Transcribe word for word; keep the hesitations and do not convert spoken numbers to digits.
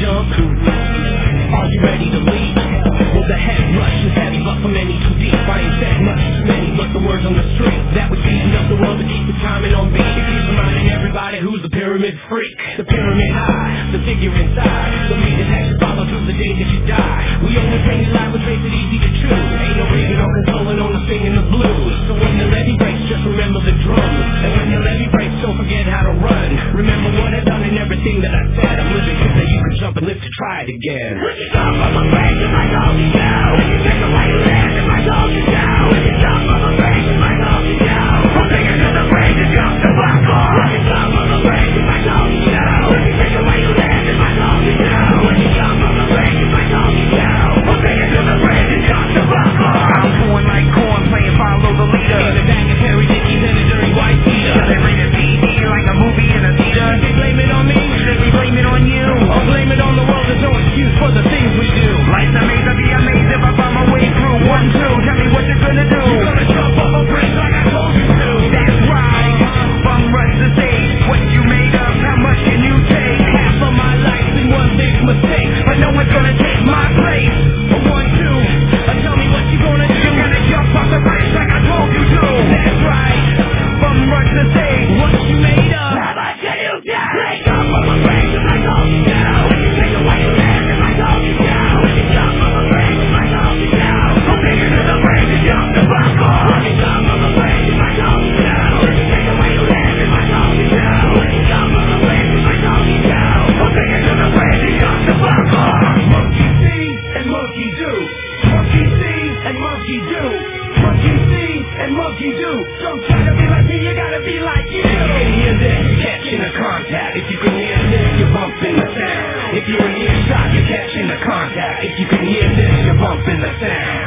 jump? Are you ready to leap? Well, the head rush is heavy, but for many too deep. I ain't said much to many, but the words on the street that would beat up the world to keep the timing on beat. It keeps reminding everybody who's the pyramid freak. The pyramid high, the figure inside. The meaning has to follow through the day that you die. We always hang your life, which makes it easy to choose. Ain't no reason or consoling on the singing the blues. So when the levee breaks, just remember the drums. And when the levee breaks, don't forget how to run. Remember what I've done and everything that I said. I'm living so that you can jump and live to try it again. When you jump on my face, if I told you so. When you take away your land, if I told you so. When you jump on my face, if I told you so. I'm thinking to the brain to jump the block on. When you jump on my face, if I told you so. When you take away your land, if I told you so. When you jump on my face, if I told you so. I'm thinking to the brain to jump the block on. I'm going like corn, playing follow the leader. In the back of Terry Dickies and a dirty white beater. They bring the T V like a movie in a theater. They blame it on me, should we blame it on you? Or blame it on the world, there's no excuse for the things we do. Life's amazing, I'd be amazed if I find my way through. One, two, tell me what you're gonna do. You're gonna jump off a bridge like I told you to. That's right, bum rush the stage. What you made of, how much can you take? Half of my life in one big mistake, but no one's gonna take my place. One, two, uh, tell me what you gonna do. You're gonna jump off the bridge like I told you to. That's right, bum rush the stage. What you made of, how much can you take? They jump off a bridge like I told you to. When you take away your land, if I told you to. When you jump off a bridge like I told you to. I'm thinking to the bridge to jump the block on. When you jump off a bridge if I told you to. When you take away your land, if I told you to. When you jump off a bridge if I told you to. I'm thinking to the bridge to jump the block on. Monkey see and monkey do. Monkey see and monkey do. Monkey see and monkey do. Don't try to be like me, you gotta be like you. If you can hear this, you're catching a contact. If you can hear this, you're bumping the sound. If you're in earshot, you're catching the contact. If you can hear this, you're bumping the sound.